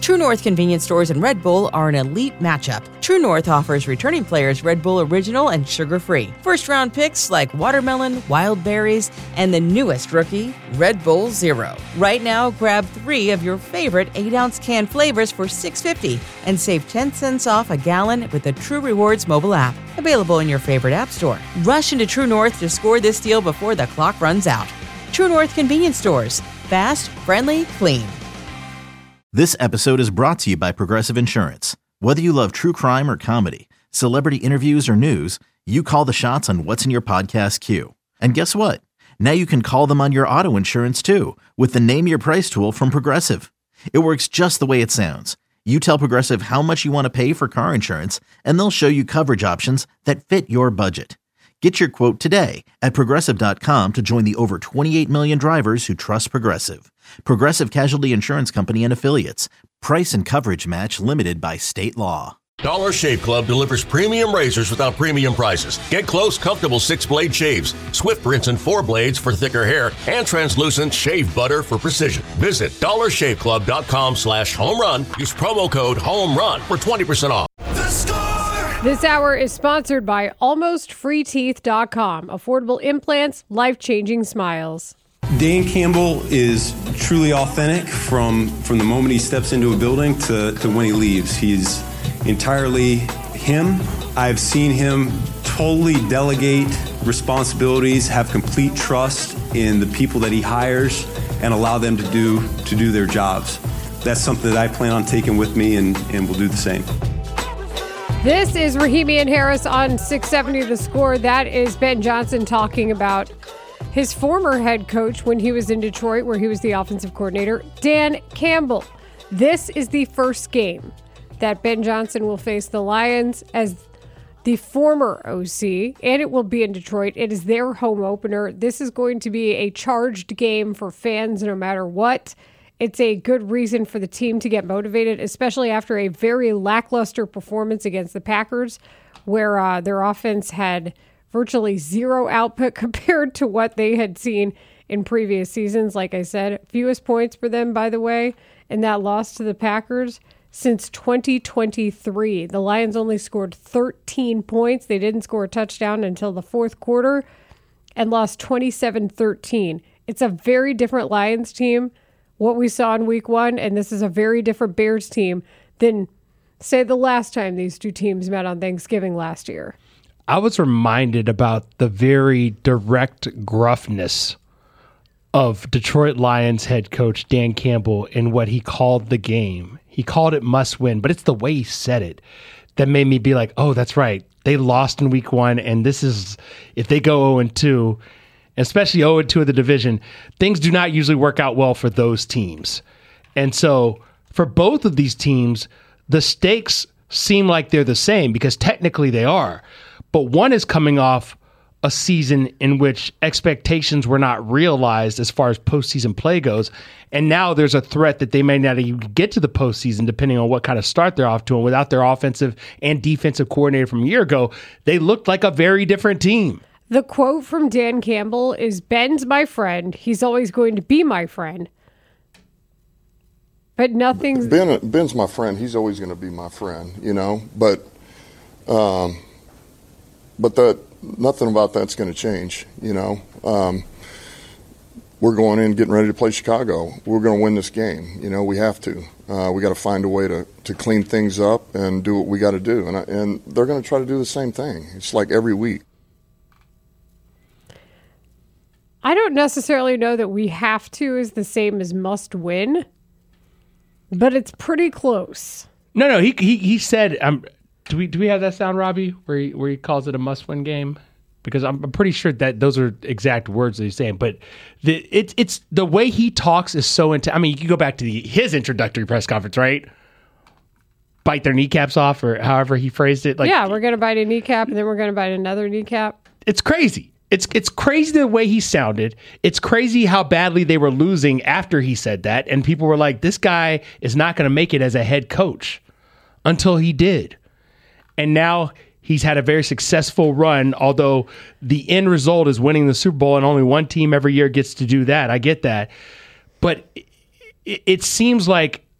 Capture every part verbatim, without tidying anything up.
True North convenience stores and Red Bull are an elite matchup. True North offers returning players Red Bull Original and sugar-free. First-round picks like watermelon, wild berries, and the newest rookie, Red Bull Zero. Right now, grab three of your favorite eight-ounce can flavors for six dollars and fifty cents and save ten cents off a gallon with the True Rewards mobile app. Available in your favorite app store. Rush into True North to score this deal before the clock runs out. True North convenience stores. Fast, friendly, clean. This episode is brought to you by Progressive Insurance. Whether you love true crime or comedy, celebrity interviews or news, you call the shots on what's in your podcast queue. And guess what? Now you can call them on your auto insurance too with the Name Your Price tool from Progressive. It works just the way it sounds. You tell Progressive how much you want to pay for car insurance, and they'll show you coverage options that fit your budget. Get your quote today at Progressive dot com to join the over twenty-eight million drivers who trust Progressive. Progressive Casualty Insurance Company and Affiliates. Price and coverage match limited by state law. Dollar Shave Club delivers premium razors without premium prices. Get close, comfortable six-blade shaves, swift rinse and four blades for thicker hair, and translucent shave butter for precision. Visit dollar shave club dot com slash home run. Use promo code HOMERUN for twenty percent off. The Score! This hour is sponsored by almost free teeth dot com. Affordable implants, life-changing smiles. Dan Campbell is truly authentic from, from the moment he steps into a building to, to when he leaves. He's entirely him. I've seen him totally delegate responsibilities, have complete trust in the people that he hires, and allow them to do to do their jobs. That's something that I plan on taking with me, and, and will do the same. This is Rahimi and Harris on six seventy The Score. That is Ben Johnson talking about his former head coach when he was in Detroit, where he was the offensive coordinator, Dan Campbell. This is the first game that Ben Johnson will face the Lions as the former O C, and it will be in Detroit. It is their home opener. This is going to be a charged game for fans no matter what. It's a good reason for the team to get motivated, especially after a very lackluster performance against the Packers, where uh, their offense had virtually zero output compared to what they had seen in previous seasons. Like I said, fewest points for them, by the way, in that loss to the Packers since twenty twenty-three. The Lions only scored thirteen points. They didn't score a touchdown until the fourth quarter and lost twenty-seven thirteen. It's a very different Lions team, what we saw in week one, and this is a very different Bears team than, say, the last time these two teams met on Thanksgiving last year. I was reminded about the very direct gruffness of Detroit Lions head coach Dan Campbell in what he called the game. He called it must win, but it's the way he said it that made me be like, oh, that's right. They lost in week one, and this is, if they go oh and two, especially oh and two of the division, things do not usually work out well for those teams. And so for both of these teams, the stakes seem like they're the same because technically they are. But one is coming off a season in which expectations were not realized as far as postseason play goes. And now there's a threat that they may not even get to the postseason depending on what kind of start they're off to. And without their offensive and defensive coordinator from a year ago, they looked like a very different team. The quote from Dan Campbell is, "Ben's my friend. He's always going to be my friend. But nothing's..." Ben, Ben's my friend. He's always going to be my friend, you know. But, um, but that nothing about that's going to change, you know. Um, we're going in getting ready to play Chicago. We're going to win this game. You know, we have to. Uh, we got to find a way to, to clean things up and do what we got to do. And I, and they're going to try to do the same thing. It's like every week. I don't necessarily know that we have to is the same as must win, but it's pretty close. No, no, he he he said, um, do we do we have that sound, Robbie, where he, where he calls it a must win game? Because I'm, I'm pretty sure that those are exact words that he's saying. But the it's it's the way he talks is so intense. I mean, you can go back to the, his introductory press conference, right? Bite their kneecaps off, or however he phrased it. Like, yeah, we're going to bite a kneecap, and then we're going to bite another kneecap. It's crazy. It's it's crazy the way he sounded. It's crazy how badly they were losing after he said that. And people were like, this guy is not going to make it as a head coach until he did. And now he's had a very successful run, although the end result is winning the Super Bowl and only one team every year gets to do that. I get that. But it, it seems like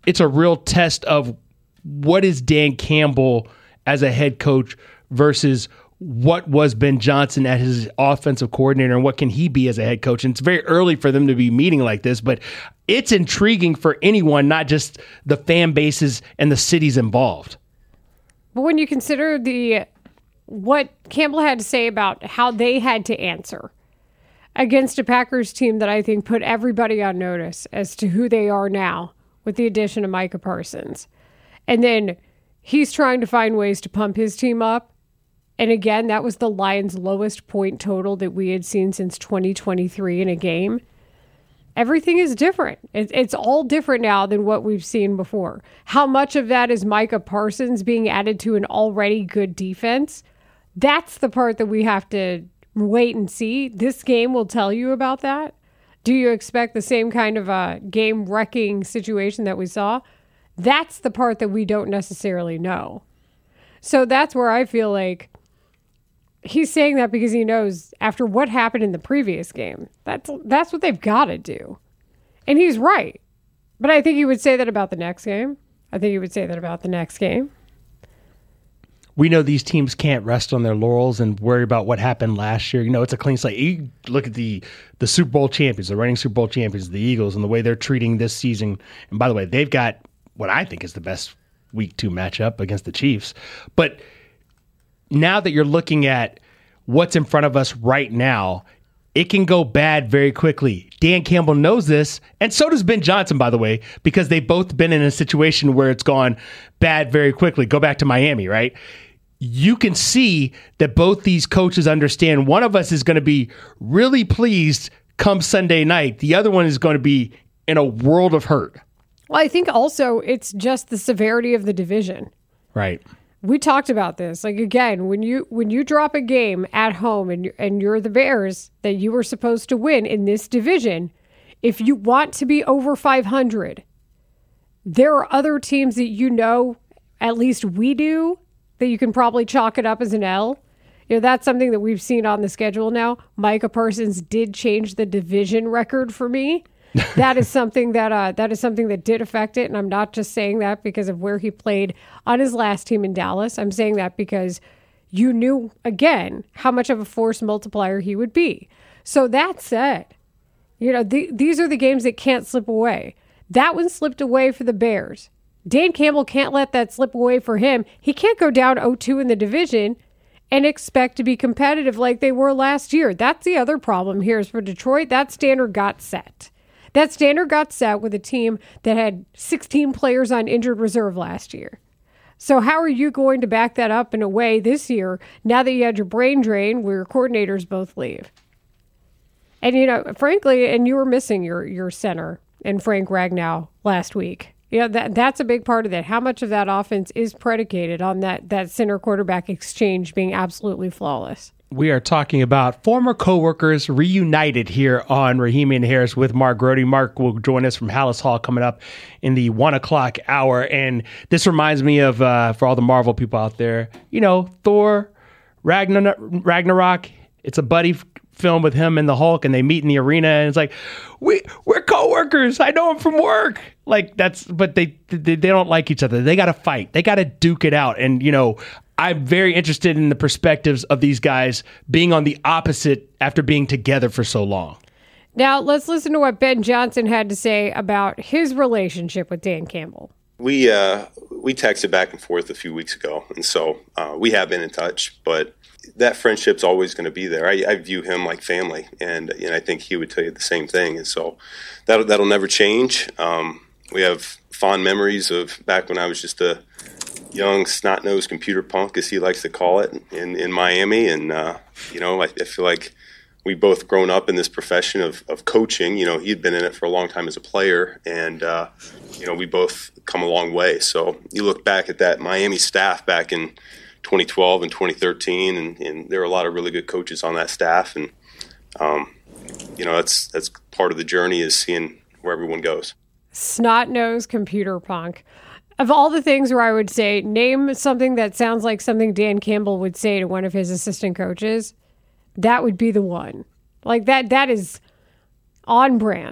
it's a real test of what is Dan Campbell as a head coach versus what was Ben Johnson as his offensive coordinator, and what can he be as a head coach. And it's very early for them to be meeting like this, but it's intriguing for anyone, not just the fan bases and the cities involved. But when you consider the what Campbell had to say about how they had to answer against a Packers team that I think put everybody on notice as to who they are now with the addition of Micah Parsons. And then he's trying to find ways to pump his team up. And again, that was the Lions' lowest point total that we had seen since twenty twenty-three in a game. Everything is different. It's all different now than what we've seen before. How much of that is Micah Parsons being added to an already good defense? That's the part that we have to wait and see. This game will tell you about that. Do you expect the same kind of a game-wrecking situation that we saw? That's the part that we don't necessarily know. So that's where I feel like he's saying that because he knows after what happened in the previous game, that's that's what they've got to do. And he's right. But I think he would say that about the next game. I think he would say that about the next game. We know these teams can't rest on their laurels and worry about what happened last year. You know, it's a clean slate. You look at the the Super Bowl champions, the reigning Super Bowl champions, the Eagles, and the way they're treating this season. And by the way, they've got what I think is the best week two matchup against the Chiefs. But now that you're looking at what's in front of us right now, it can go bad very quickly. Dan Campbell knows this, and so does Ben Johnson, by the way, because they've both been in a situation where it's gone bad very quickly. Go back to Miami, right? You can see that both these coaches understand one of us is going to be really pleased come Sunday night. The other one is going to be in a world of hurt. Well, I think also it's just the severity of the division. Right. We talked about this. Like, again, when you when you drop a game at home and you're, and you're the Bears that you were supposed to win in this division, if you want to be over five hundred, there are other teams that you know, at least we do, that you can probably chalk it up as an L. You know, that's something that we've seen on the schedule now. Micah Parsons did change the division record for me. That is something that uh, that is something that did affect it, and I'm not just saying that because of where he played on his last team in Dallas. I'm saying that because you knew, again, how much of a force multiplier he would be. So that said, you know, the, these are the games that can't slip away. That one slipped away for the Bears. Dan Campbell can't let that slip away for him. He can't go down oh two in the division and expect to be competitive like they were last year. That's the other problem here is for Detroit. That standard got set. That standard got set with a team that had sixteen players on injured reserve last year. So how are you going to back that up in a way this year now that you had your brain drain where your coordinators both leave? And, you know, frankly, and you were missing your your center and Frank Ragnow last week. You know, that that's a big part of it. How much of that offense is predicated on that that center quarterback exchange being absolutely flawless? We are talking about former coworkers reunited here on Rahimi and Harris with Mark Grote. Mark will join us from Hallis Hall coming up in the one o'clock hour. And this reminds me of, uh, for all the Marvel people out there, you know, Thor, Ragnar- Ragnarok. It's a buddy f- film with him and the Hulk, and they meet in the arena, and it's like, we, we're coworkers. I know him from work. Like, that's, but they, they, they don't like each other. They got to fight. They got to duke it out. And, you know, I'm very interested in the perspectives of these guys being on the opposite after being together for so long. Now, let's listen to what Ben Johnson had to say about his relationship with Dan Campbell. We uh, we texted back and forth a few weeks ago, and so uh, we have been in touch, but that friendship's always going to be there. I, I view him like family, and, and I think he would tell you the same thing, and so that'll, that'll never change. Um, we have fond memories of back when I was just a young snot-nosed computer punk, as he likes to call it, in, in Miami. And, uh, you know, I, I feel like we both grown up in this profession of, of coaching. You know, he'd been in it for a long time as a player, and, uh, you know, we both come a long way. So you look back at that Miami staff back in twenty twelve and twenty thirteen, and, and there were a lot of really good coaches on that staff. And, um, you know, that's that's part of the journey is seeing where everyone goes. Snot-nosed computer punk. Of all the things where I would say, name something that sounds like something Dan Campbell would say to one of his assistant coaches, that would be the one. Like that, that is on brand.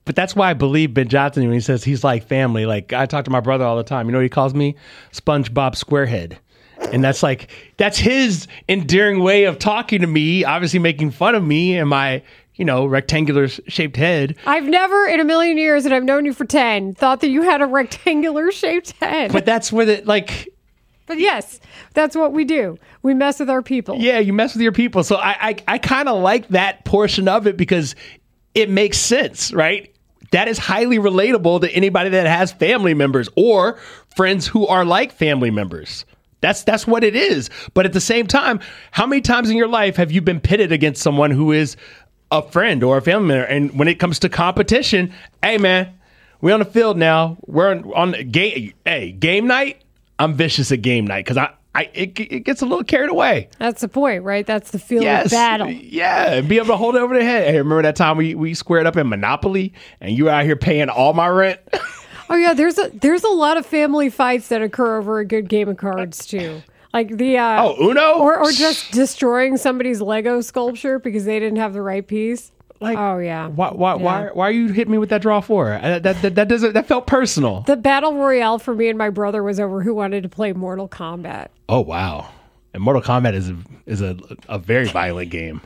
But that's why I believe Ben Johnson when he says he's like family. Like, I talk to my brother all the time. You know what he calls me? SpongeBob Squarehead. And that's like, that's his endearing way of talking to me, obviously making fun of me and my, you know, rectangular shaped head. I've never in a million years, and I've known you for ten, thought that you had a rectangular shaped head. But that's where the, like... But yes, that's what we do. We mess with our people. Yeah, you mess with your people. So I, I, I kind of like that portion of it because it makes sense, right? That is highly relatable to anybody that has family members or friends who are like family members. That's that's what it is. But at the same time, how many times in your life have you been pitted against someone who is a friend or a family member? And when it comes to competition, hey man, we're on the field now. We're on, on game. Hey, game night. I'm vicious at game night because I, I it, it gets a little carried away. That's the point, right? That's the feel yes. of battle. Yeah, and be able to hold it over the head. Hey, remember that time we, we squared up in Monopoly and you were out here paying all my rent? Oh yeah, there's a there's a lot of family fights that occur over a good game of cards too. Like the uh, oh Uno, or or just destroying somebody's Lego sculpture because they didn't have the right piece. Like, oh yeah, why why yeah. why why are you hitting me with that draw for? Uh, that, that that doesn't that felt personal. The battle royale for me and my brother was over who wanted to play Mortal Kombat. Oh wow, and Mortal Kombat is a, is a a very violent game.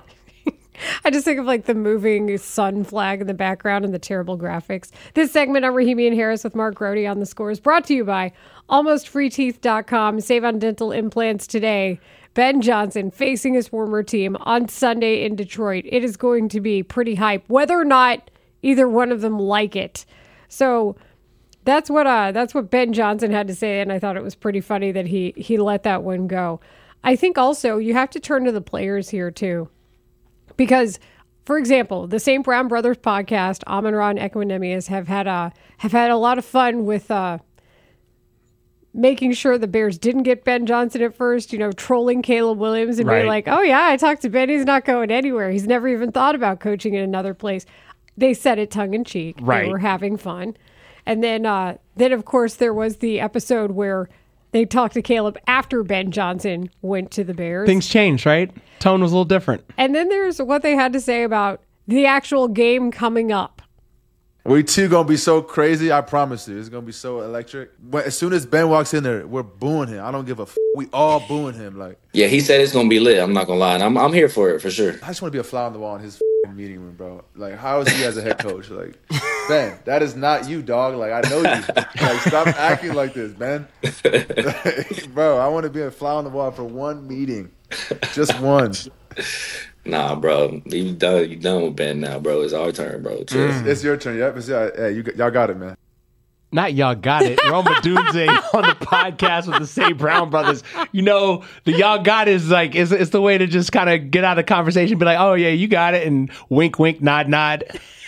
I just think of like the moving sun flag in the background and the terrible graphics. This segment on Rahimi and Harris with Mark Grody on the Score is brought to you by almost free teeth dot com. Save on dental implants today. Ben Johnson facing his former team on Sunday in Detroit. It is going to be pretty hype, whether or not either one of them like it. So that's what uh, that's what Ben Johnson had to say, and I thought it was pretty funny that he he let that one go. I think also you have to turn to the players here too. Because, for example, the Saint Brown Brothers podcast, Amon-Ra and Equanimous, have had a have had a lot of fun with uh, making sure the Bears didn't get Ben Johnson at first. You know, trolling Caleb Williams and right. being like, "Oh yeah, I talked to Ben. He's not going anywhere. He's never even thought about coaching in another place." They said it tongue in cheek. Right. They were having fun, and then uh, then of course there was the episode where they talked to Caleb after Ben Johnson went to the Bears. Things changed, right? Tone was a little different. And then there's what they had to say about the actual game coming up. We two gonna be so crazy, I promise you. It's gonna be so electric. When, as soon as Ben walks in there, we're booing him. I don't give a f. We all booing him. Like, yeah, he said it's gonna be lit. I'm not gonna lie. And I'm I'm here for it for sure. I just want to be a fly on the wall in his meeting room, bro. Like, how is he as a head coach? Like, Ben, that is not you, dog. Like, I know you. Like, stop acting like this, Ben. Like, bro, I want to be a fly on the wall for one meeting, just one. Nah, bro, you done. You done with Ben now, bro. It's our turn, bro. Chill. Mm. It's your turn. Yep. It's, yeah, hey, you, y'all got it, man. Not y'all got it. Roma Dunze on the podcast with the Saint Brown Brothers. You know, the y'all got it is like, it's, it's the way to just kind of get out of the conversation, be like, oh, yeah, you got it. And wink, wink, nod, nod.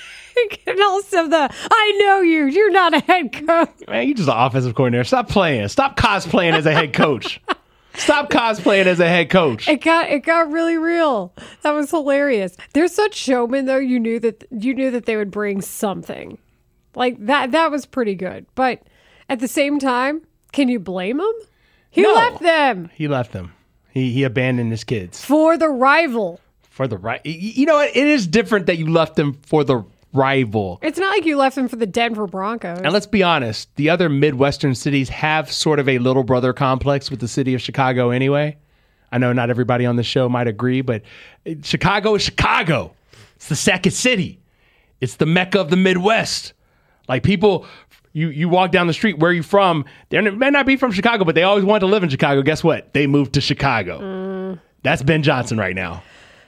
And also the, I know you. You're not a head coach. Man, you just an offensive coordinator. Stop playing. Stop cosplaying as a head coach. Stop cosplaying as a head coach. It got it got really real. That was hilarious. They're such showmen, though. You knew that you knew that they would bring something like that. That was pretty good. But at the same time, can you blame him? He No. left them He left them. He he abandoned his kids for the rival. for the right. You know what? It is different that you left them for the rival. It's not like you left them for the Denver Broncos. And let's be honest, the other Midwestern cities have sort of a little brother complex with the city of Chicago anyway. I know not everybody on the show might agree, but Chicago is Chicago. It's the second city. It's the Mecca of the Midwest. Like people, you, you walk down the street, where are you from? They may not be from Chicago, but they always wanted to live in Chicago. Guess what? They moved to Chicago. Mm. That's Ben Johnson right now.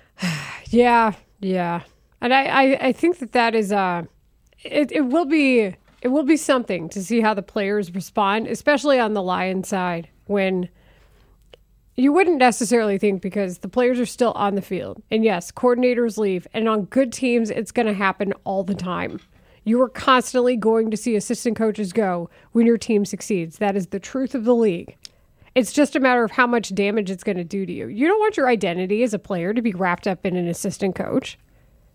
Yeah, yeah. And I, I, I think that that is uh, it, it will be it will be something to see how the players respond, especially on the Lions side, when you wouldn't necessarily think, because the players are still on the field. And yes, coordinators leave. And on good teams, it's going to happen all the time. You are constantly going to see assistant coaches go when your team succeeds. That is the truth of the league. It's just a matter of how much damage it's going to do to you. You don't want your identity as a player to be wrapped up in an assistant coach.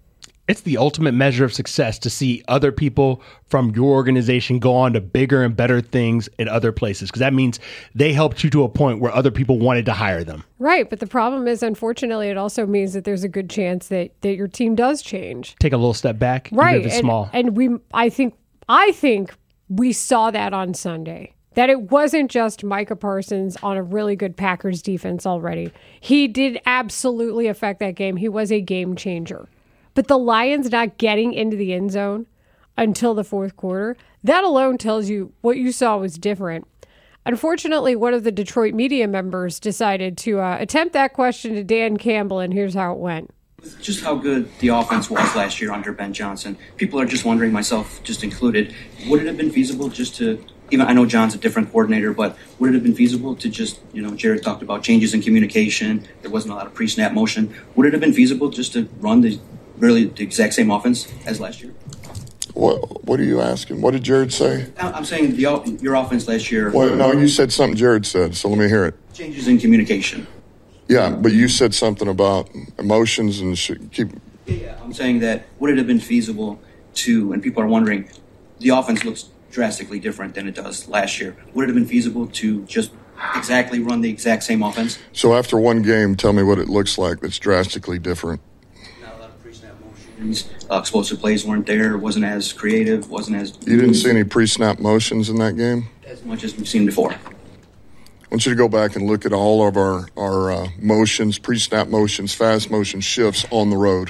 It's the ultimate measure of success to see other people from your organization go on to bigger and better things in other places, because that means they helped you to a point where other people wanted to hire them. Right, but the problem is, unfortunately, it also means that there's a good chance that, that your team does change. Take a little step back, right? Even if it's and, small. And we, I think, I think we saw that on Sunday. That it wasn't just Micah Parsons on a really good Packers defense already. He did absolutely affect that game. He was a game changer. But the Lions not getting into the end zone until the fourth quarter, that alone tells you what you saw was different. Unfortunately, one of the Detroit media members decided to uh, attempt that question to Dan Campbell, and here's how it went. Just how good the offense was last year under Ben Johnson. People are just wondering, myself just included, would it have been feasible just to, even I know John's a different coordinator, but would it have been feasible to just, you know, Jared talked about changes in communication. There wasn't a lot of pre-snap motion. Would it have been feasible just to run the really the exact same offense as last year? What What are you asking? What did Jared say? I'm saying the your offense last year. Well, no, you said something Jared said, so let me hear it. Changes in communication. Yeah, but you said something about emotions and sh- keep. Yeah, I'm saying that would it have been feasible to, and people are wondering, the offense looks drastically different than it does last year. Would it have been feasible to just exactly run the exact same offense? So after one game, tell me what it looks like that's drastically different. Not a lot of pre-snap motions. Uh, explosive plays weren't there. Wasn't as creative. Wasn't as. You didn't see any pre-snap motions in that game? As much as we've seen before. I want you to go back and look at all of our, our uh, motions, pre-snap motions, fast motion shifts on the road.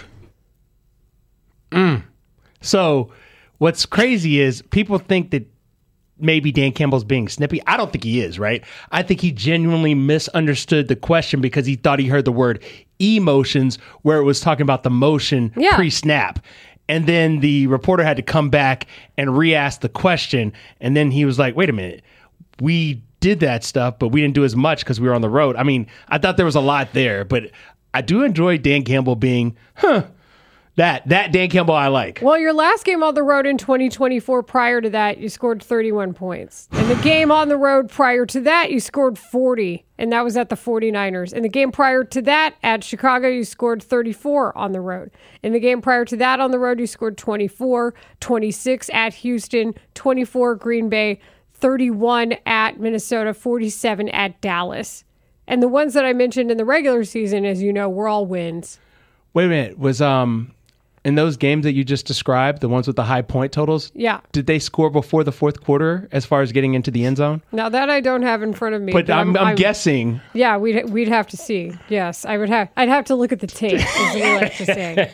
Mm. So what's crazy is people think that maybe Dan Campbell's being snippy. I don't think he is, right? I think he genuinely misunderstood the question because he thought he heard the word emotions where it was talking about the motion yeah. pre-snap. And then the reporter had to come back and re-ask the question. And then he was like, wait a minute, we did that stuff, but we didn't do as much because we were on the road. I mean, I thought there was a lot there, but I do enjoy Dan Campbell being, huh, that, that Dan Campbell I like. Well, your last game on the road in twenty twenty-four, prior to that, you scored thirty-one points. And the game on the road prior to that, you scored forty, and that was at the 49ers. In the game prior to that, at Chicago, you scored thirty-four on the road. In the game prior to that on the road, you scored twenty-four, twenty-six at Houston, twenty-four Green Bay, thirty-one at Minnesota, forty-seven at Dallas. And the ones that I mentioned in the regular season, as you know, were all wins. Wait a minute. Was um in those games that you just described, the ones with the high point totals? Yeah. Did they score before the fourth quarter as far as getting into the end zone? Now that I don't have in front of me. But, but I'm, I'm, I'm guessing. Yeah, we'd we'd have to see. Yes, I would have. I'd have to look at the tape, as we like to say.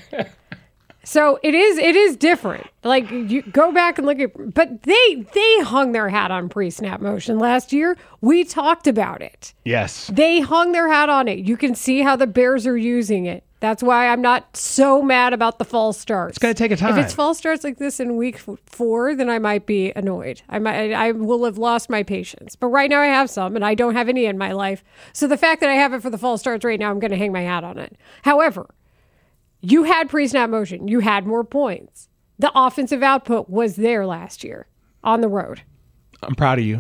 So it is it is different. Like, you go back and look at, but they they hung their hat on pre-snap motion last year. We talked about it. Yes. They hung their hat on it. You can see how the Bears are using it. That's why I'm not so mad about the false starts. It's going to take a time. If it's false starts like this in week four, then I might be annoyed. I might, I will have lost my patience. But right now I have some, and I don't have any in my life. So the fact that I have it for the false starts right now, I'm going to hang my hat on it. However, you had pre-snap motion. You had more points. The offensive output was there last year on the road. I'm proud of you.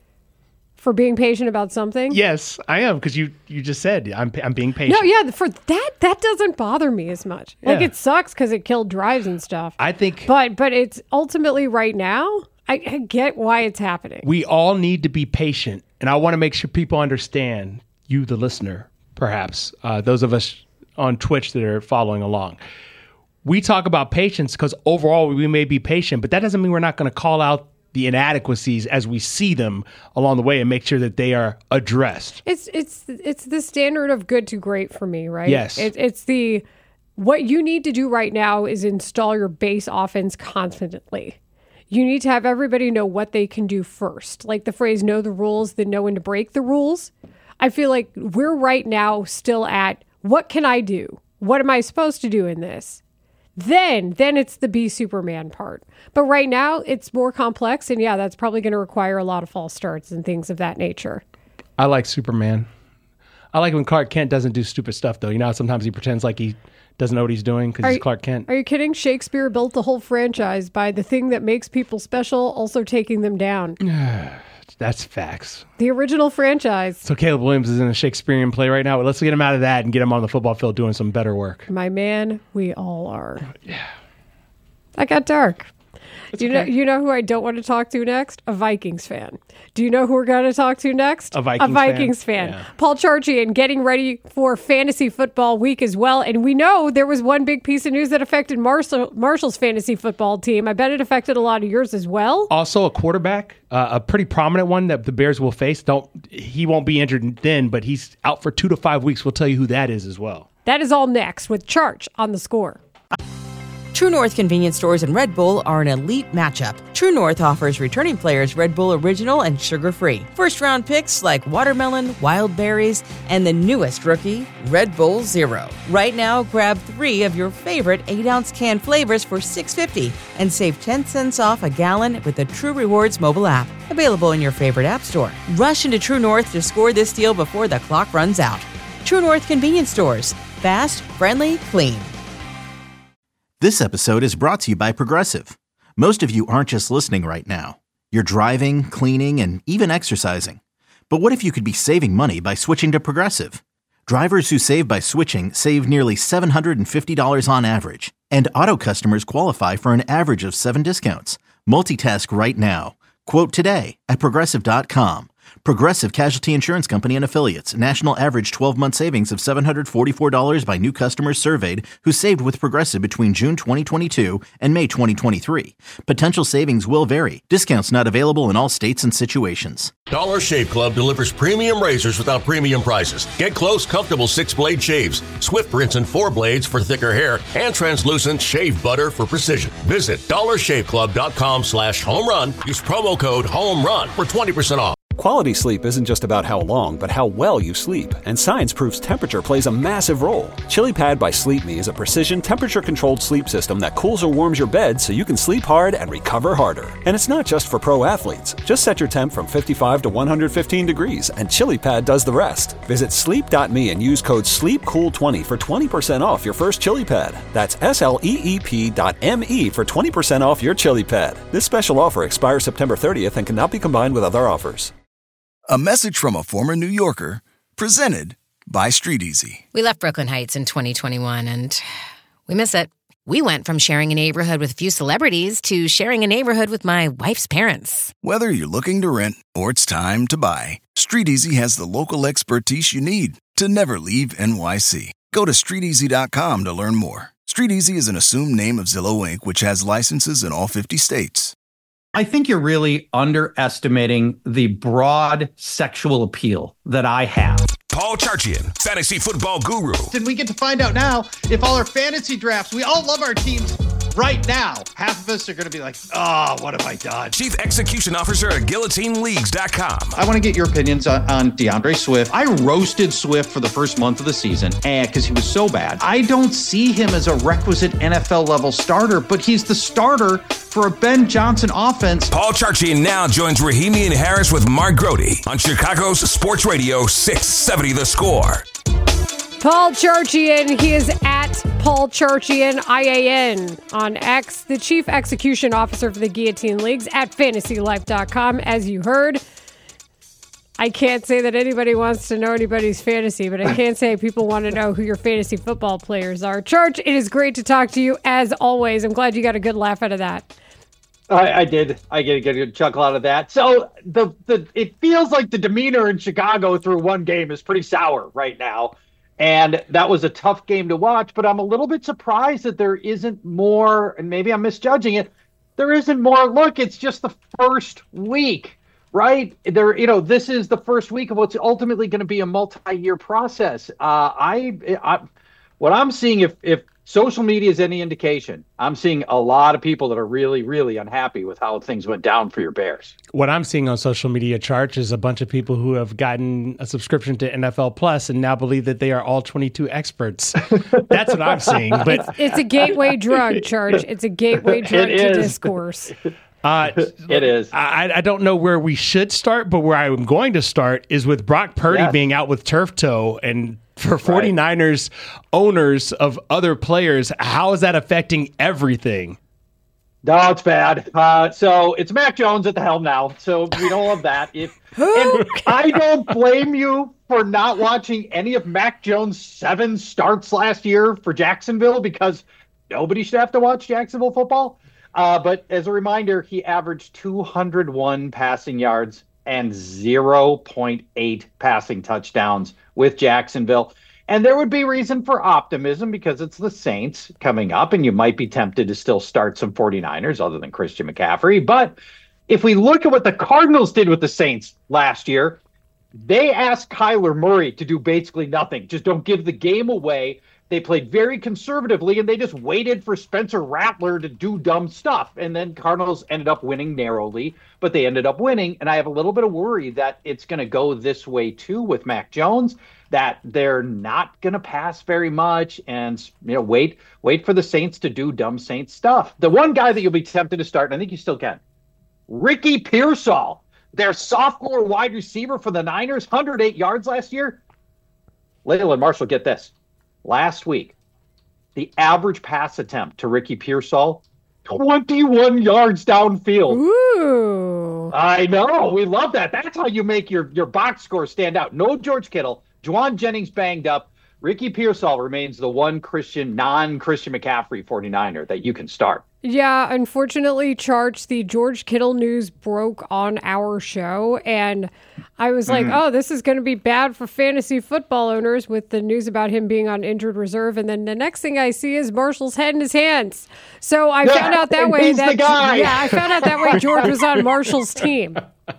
For being patient about something? Yes, I am, because you, you just said I'm I'm being patient. No, yeah, for that, that doesn't bother me as much. Like, Yeah. it sucks because it killed drives and stuff. I think But but it's ultimately right now, I, I get why it's happening. we all need to be patient, and I want to make sure people understand, you, the listener, perhaps, uh, those of us on Twitch that are following along. We talk about patience because overall we may be patient, but that doesn't mean we're not going to call out the inadequacies as we see them along the way and make sure that they are addressed. It's it's it's the standard of good to great for me, right? Yes. It, it's the, what you need to do right now is install your base offense confidently. You need to have everybody know what they can do first. Like the phrase, know the rules, then know when to break the rules. I feel like we're right now still at, what can I do? What am I supposed to do in this? Then, then it's the be Superman part. But right now, it's more complex, and yeah, that's probably going to require a lot of false starts and things of that nature. I like Superman. I like when Clark Kent doesn't do stupid stuff, though. You know how sometimes he pretends like he doesn't know what he's doing because he's you- Clark Kent? Are you kidding? Shakespeare built the whole franchise by the thing that makes people special also taking them down. That's facts. The original franchise. So Caleb Williams is in a Shakespearean play right now. But let's get him out of that and get him on the football field doing some better work. My man, we all are. Yeah. That got dark. It's you okay. know, you know who I don't want to talk to next? A Vikings fan. Do you know who we're going to talk to next? A Vikings A Vikings fan. fan. Yeah. Paul Charchian getting ready for fantasy football week as well. And we know there was one big piece of news that affected Marshall, Marshall's fantasy football team. I bet it affected a lot of yours as well. Also, a quarterback, uh, a pretty prominent one that the Bears will face. Don't he won't be injured then, but he's out for two to five weeks. We'll tell you who that is as well. That is all next with Charch on The Score. True North convenience stores and Red Bull are an elite matchup. True North offers returning players Red Bull Original and sugar-free. First-round picks like watermelon, wild berries, and the newest rookie, Red Bull Zero. Right now, grab three of your favorite eight-ounce can flavors for six dollars and fifty cents and save ten cents off a gallon with the True Rewards mobile app. Available in your favorite app store. Rush into True North to score this deal before the clock runs out. True North convenience stores. Fast, friendly, clean. This episode is brought to you by Progressive. Most of you aren't just listening right now. You're driving, cleaning, and even exercising. But what if you could be saving money by switching to Progressive? Drivers who save by switching save nearly seven hundred fifty dollars on average. And auto customers qualify for an average of seven discounts. Multitask right now. Quote today at Progressive dot com. Progressive Casualty Insurance Company and Affiliates. National average twelve-month savings of seven hundred forty-four dollars by new customers surveyed who saved with Progressive between June twenty twenty-two and May twenty twenty-three. Potential savings will vary. Discounts not available in all states and situations. Dollar Shave Club delivers premium razors without premium prices. Get close, comfortable six-blade shaves, Swift rinse and four blades for thicker hair, and translucent shave butter for precision. Visit dollar shave club dot com slash home run. Use promo code HOMERUN for twenty percent off. Quality sleep isn't just about how long, but how well you sleep. And science proves temperature plays a massive role. ChiliPad by Sleep Me is a precision, temperature-controlled sleep system that cools or warms your bed so you can sleep hard and recover harder. And it's not just for pro athletes. Just set your temp from fifty-five to one hundred fifteen degrees, and ChiliPad does the rest. Visit sleep dot me and use code sleep cool twenty for twenty percent off your first ChiliPad. That's S L E E P dot M E for twenty percent off your ChiliPad. This special offer expires September thirtieth and cannot be combined with other offers. A message from a former New Yorker, presented by Street Easy. We left Brooklyn Heights in twenty twenty-one, and we miss it. We went from sharing a neighborhood with a few celebrities to sharing a neighborhood with my wife's parents. Whether you're looking to rent or it's time to buy, Street Easy has the local expertise you need to never leave N Y C. Go to street easy dot com to learn more. Street Easy is an assumed name of Zillow Incorporated, which has licenses in all fifty states. I think you're really underestimating the broad sexual appeal that I have. Paul Charchian, fantasy football guru. And we get to find out now if all our fantasy drafts, we all love our teams right now. Half of us are going to be like, oh, what have I done? Chief Execution Officer at guillotine leagues dot com. I want to get your opinions on, on DeAndre Swift. I roasted Swift for the first month of the season and because he was so bad. I don't see him as a requisite N F L level starter, but he's the starter for a Ben Johnson offense. Paul Charchian now joins Rahimi and Harris with Mark Grody on Chicago's Sports Radio six seventy The Score. Paul Charchian, he is at Paul Charchian, I A N, on X, the Chief Execution Officer for the Guillotine Leagues at fantasy life dot com. As you heard, I can't say that anybody wants to know anybody's fantasy, but I can say people want to know who your fantasy football players are. Charch, it is great to talk to you, as always. I'm glad you got a good laugh out of that. I, I did. I get a good chuckle out of that. So the the it feels like the demeanor in Chicago through one game is pretty sour right now. And that was a tough game to watch, but I'm a little bit surprised that there isn't more, and maybe I'm misjudging it, there isn't more. Look, it's just the first week, right? There, you know, this is the first week of what's ultimately going to be a multi-year process. Uh, I, I, what I'm seeing, if if social media is any indication, I'm seeing a lot of people that are really, really unhappy with how things went down for your Bears. What I'm seeing on social media, Charge, is a bunch of people who have gotten a subscription to N F L Plus and now believe that they are all twenty-two experts. That's what I'm seeing. But it's, it's a gateway drug, Charge. It's a gateway drug to discourse. Uh, it is. I, I don't know where we should start, but where I'm going to start is with Brock Purdy yes. being out with turf toe. And for 49ers right. owners of other players, how is that affecting everything? No, it's bad. Uh, so it's Mac Jones at the helm now. So we don't love that. If and I don't blame you for not watching any of Mac Jones' seven starts last year for Jacksonville, because nobody should have to watch Jacksonville football. Uh, but as a reminder, he averaged two hundred one passing yards and zero point eight passing touchdowns with Jacksonville. And there would be reason for optimism because it's the Saints coming up, and you might be tempted to still start some 49ers other than Christian McCaffrey. But if we look at what the Cardinals did with the Saints last year, they asked Kyler Murray to do basically nothing. Just don't give the game away. They played very conservatively, and they just waited for Spencer Rattler to do dumb stuff. And then Cardinals ended up winning narrowly, but they ended up winning. And I have a little bit of worry that it's going to go this way too with Mac Jones, that they're not going to pass very much and, you know, wait, wait for the Saints to do dumb Saints stuff. The one guy that you'll be tempted to start, and I think you still can, Ricky Pearsall, their sophomore wide receiver for the Niners, one hundred eight yards last year. Layla and Marshall, get this. Last week, the average pass attempt to Ricky Pearsall, twenty-one yards downfield. Ooh. I know. We love that. That's how you make your, your box score stand out. No George Kittle. Juwan Jennings banged up. Ricky Pearsall remains the one Christian, non-Christian McCaffrey 49er that you can start. Yeah, unfortunately, Charge, the George Kittle news broke on our show, and I was like, mm. oh, this is going to be bad for fantasy football owners with the news about him being on injured reserve, and then the next thing I see is Marshall's head in his hands. So I yeah, found out that way that yeah, I found out that way George was on Marshall's team.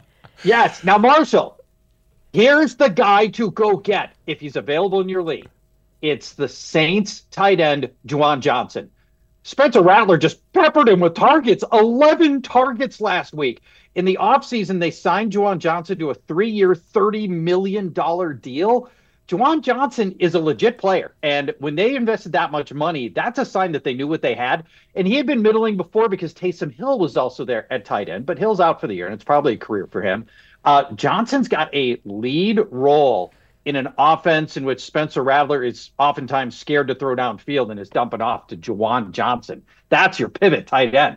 Yes. Now, Marshall, here's the guy to go get if he's available in your league. It's the Saints tight end, Juwan Johnson. Spencer Rattler just peppered him with targets, eleven targets last week. In the offseason, they signed Juwan Johnson to a three-year, thirty million dollars deal. Juwan Johnson is a legit player, and when they invested that much money, that's a sign that they knew what they had. And he had been middling before because Taysom Hill was also there at tight end, but Hill's out for the year, and it's probably a career for him. Uh, Johnson's got a lead role in an offense in which Spencer Rattler is oftentimes scared to throw downfield and is dumping off to Juwan Johnson. That's your pivot tight end.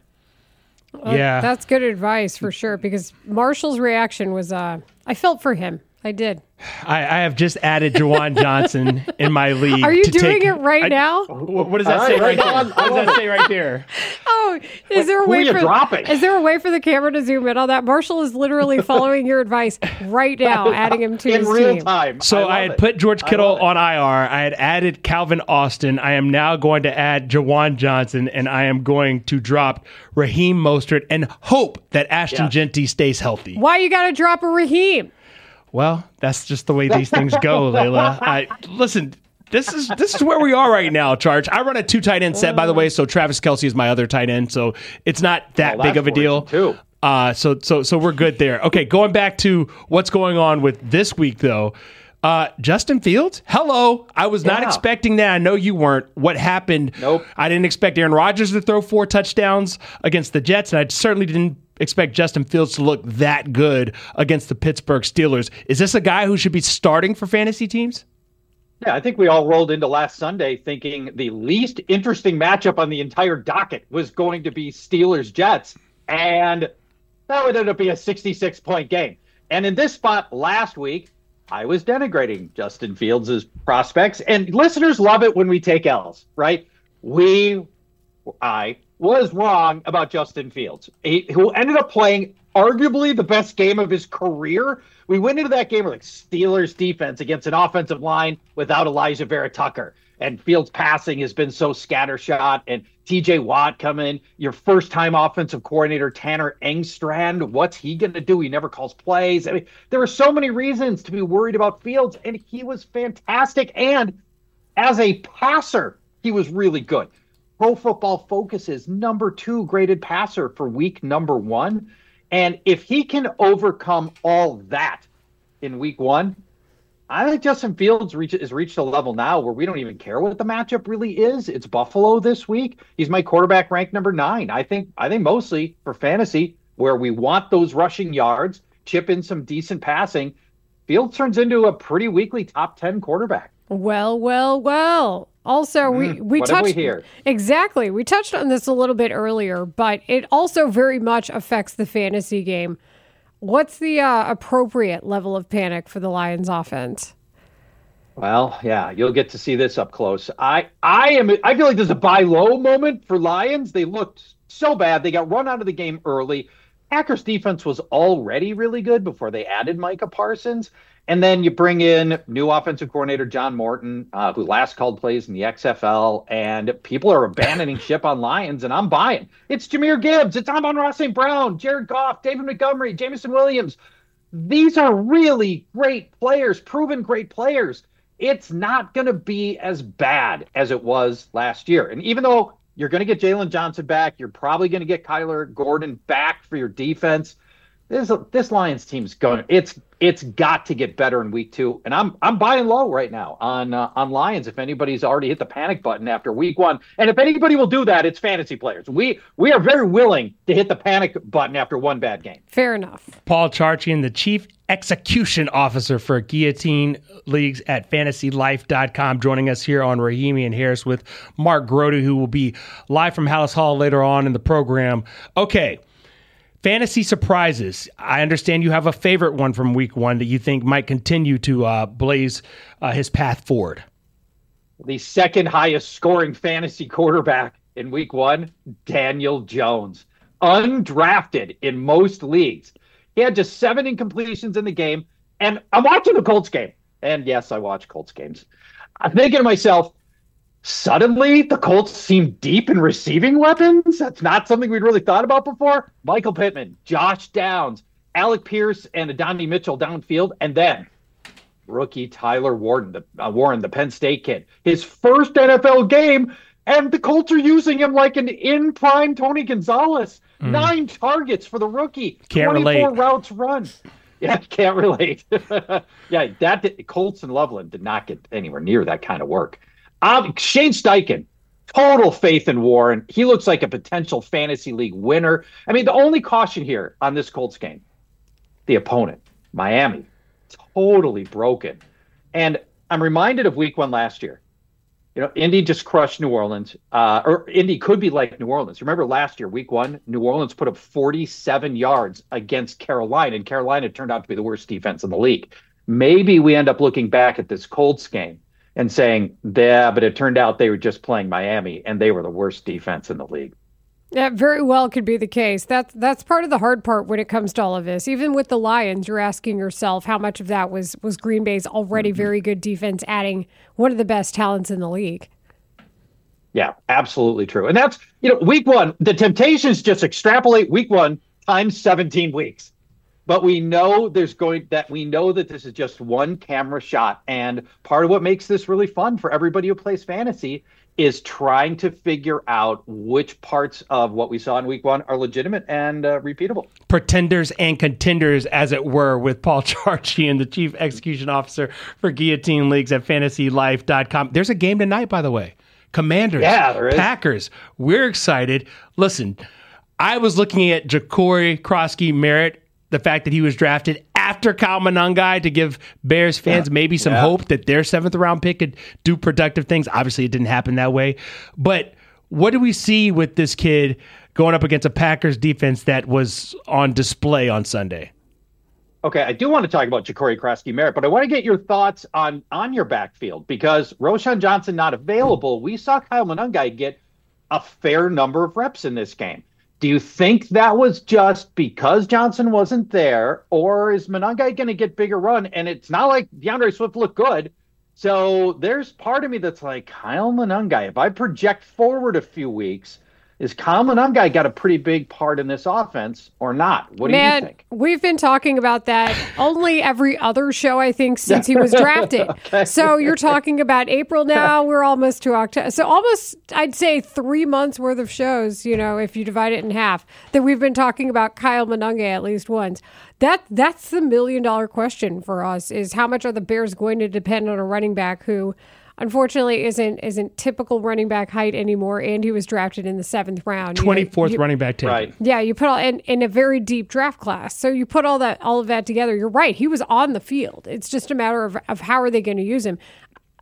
Well, yeah. That's good advice for sure, because Marshall's reaction was, uh, I felt for him. I did. I, I have just added Juwan Johnson in my league. Are you to doing take, it right I, now? What, what does that All say right, right there? What does that say right there? Oh, is Wait, there a who way are you for dropping? Is there a way for the camera to zoom in on that? Marshall is literally following your advice right now, adding him to in his real team. time. So I, I had it. put George Kittle on I R. I had added Calvin Austin. I am now going to add Juwan Johnson, and I am going to drop Raheem Mostert and hope that Ashton Yeah. Genty stays healthy. Why you got to drop a Raheem? Well, that's just the way these things go, Layla. I, listen, this is this is where we are right now, Charge. I run a two tight end set, by the way, so Travis Kelce is my other tight end, so it's not that Oh, big that's of a deal. too. Uh, so so so we're good there. Okay, going back to what's going on with this week, though. Uh, Justin Fields, hello. I was not Yeah. expecting that. I know you weren't. What happened? Nope. I didn't expect Aaron Rodgers to throw four touchdowns against the Jets, and I certainly didn't expect Justin Fields to look that good against the Pittsburgh Steelers. Is this a guy who should be starting for fantasy teams? Yeah, I think we all rolled into last Sunday thinking the least interesting matchup on the entire docket was going to be Steelers-Jets, and that would end up being a sixty-six point game. And in this spot last week, I was denigrating Justin Fields' prospects, and listeners love it when we take L's, right? We, I, was wrong about Justin Fields, he, who ended up playing arguably the best game of his career. We went into that game with like Steelers defense against an offensive line without Elijah Vera Tucker. And Fields passing has been so scattershot, and T J Watt coming, your first time offensive coordinator, Tanner Engstrand. What's he going to do? He never calls plays. I mean, there were so many reasons to be worried about Fields, and he was fantastic. And as a passer, he was really good. Pro Football Focus's number two graded passer for week number one. And if he can overcome all that in week one, I think Justin Fields reach, has reached a level now where we don't even care what the matchup really is. It's Buffalo this week. He's my quarterback ranked number nine. I think I think mostly for fantasy, where we want those rushing yards, chip in some decent passing, Fields turns into a pretty weekly top ten quarterback. Well, well, well. Also, we, Mm, we what have touched we here? exactly. We touched on this a little bit earlier, but it also very much affects the fantasy game. What's the uh, appropriate level of panic for the Lions offense? Well, yeah, you'll get to see this up close. I, I am. I feel like there's a buy low moment for Lions. They looked so bad. They got run out of the game early. Packers defense was already really good before they added Micah Parsons. And then you bring in new offensive coordinator John Morton, uh, who last called plays in the X F L, and people are abandoning ship on Lions, and I'm buying. It's Jahmyr Gibbs, it's Amon-Ra Saint Brown, Jared Goff, David Montgomery, Jameson Williams. These are really great players, proven great players. It's not going to be as bad as it was last year. And even though you're going to get Jalen Johnson back, you're probably going to get Kyler Gordon back for your defense. This this Lions team's going. It's it's got to get better in week two, and I'm I'm buying low right now on uh, on Lions. If anybody's already hit the panic button after week one, and if anybody will do that, it's fantasy players. We we are very willing to hit the panic button after one bad game. Fair enough. Paul Charchian, the Chief Execution Officer for Guillotine Leagues at fantasy life dot com, joining us here on Rahimi and Harris with Mark Grote, who will be live from Hallis Hall later on in the program. Okay. Fantasy surprises. I understand you have a favorite one from week one that you think might continue to uh, blaze uh, his path forward. The second highest scoring fantasy quarterback in week one, Daniel Jones. Undrafted in most leagues. He had just seven incompletions in the game. And I'm watching the Colts game. And yes, I watch Colts games. I'm thinking to myself, suddenly, the Colts seem deep in receiving weapons. That's not something we'd really thought about before. Michael Pittman, Josh Downs, Alec Pierce, and Adonai Mitchell downfield. And then rookie Tyler Warren, the, uh, Warren, the Penn State kid. His first N F L game, and the Colts are using him like an in-prime Tony Gonzalez. Mm. Nine targets for the rookie. Can't twenty-four relate. routes run. Yeah, can't relate. yeah, that did, Colts and Loveland did not get anywhere near that kind of work. Um, Shane Steichen, total faith in Warren. He looks like a potential fantasy league winner. I mean, the only caution here on this Colts game, the opponent, Miami, totally broken. And I'm reminded of week one last year. You know, Indy just crushed New Orleans. Uh, or Indy could be like New Orleans. Remember last year, week one, New Orleans put up forty-seven yards against Carolina, and Carolina turned out to be the worst defense in the league. Maybe we end up looking back at this Colts game and saying, yeah, but it turned out they were just playing Miami, and they were the worst defense in the league. That very well could be the case. That's that's part of the hard part when it comes to all of this. Even with the Lions, you're asking yourself how much of that was was Green Bay's already mm-hmm. very good defense adding one of the best talents in the league. Yeah, absolutely true. And that's, you know, week one, the temptation is just extrapolate week one times seventeen weeks. But we know there's going that we know that this is just one camera shot. And part of what makes this really fun for everybody who plays fantasy is trying to figure out which parts of what we saw in week one are legitimate and uh, repeatable. Pretenders and contenders, as it were, with Paul Charchian, the Chief Execution Officer for Guillotine Leagues at fantasy life dot com. There's a game tonight, by the way. Commanders, yeah, there is. Packers. We're excited. Listen, I was looking at Ja'Cory Krosky-Merritt, the fact that he was drafted after Kyle Monangai to give Bears fans yeah. maybe some yeah. hope that their seventh round pick could do productive things. Obviously, it didn't happen that way. But what do we see with this kid going up against a Packers defense that was on display on Sunday? Okay, I do want to talk about Ja'Cory Krosky-Merritt, but I want to get your thoughts on, on your backfield because Roschon Johnson not available. We saw Kyle Monangai get a fair number of reps in this game. Do you think that was just because Johnson wasn't there, or is Monangai going to get bigger run? And it's not like DeAndre Swift looked good. So there's part of me that's like, Kyle Monangai, if I project forward a few weeks, is Kyle Monangai got a pretty big part in this offense or not? What do Man, you think? We've been talking about that only every other show, I think, since he was drafted. okay. So you're talking about April now. We're almost to October. So almost, I'd say, three months worth of shows, you know, if you divide it in half, that we've been talking about Kyle Monangai at least once. That That's the million-dollar question for us, is how much are the Bears going to depend on a running back who unfortunately isn't isn't typical running back height anymore, and he was drafted in the seventh round. twenty-fourth you know, you, running back taken. Right. Yeah, you put all in, in a very deep draft class. So you put all that all of that together. You're right. He was on the field. It's just a matter of, of how are they going to use him.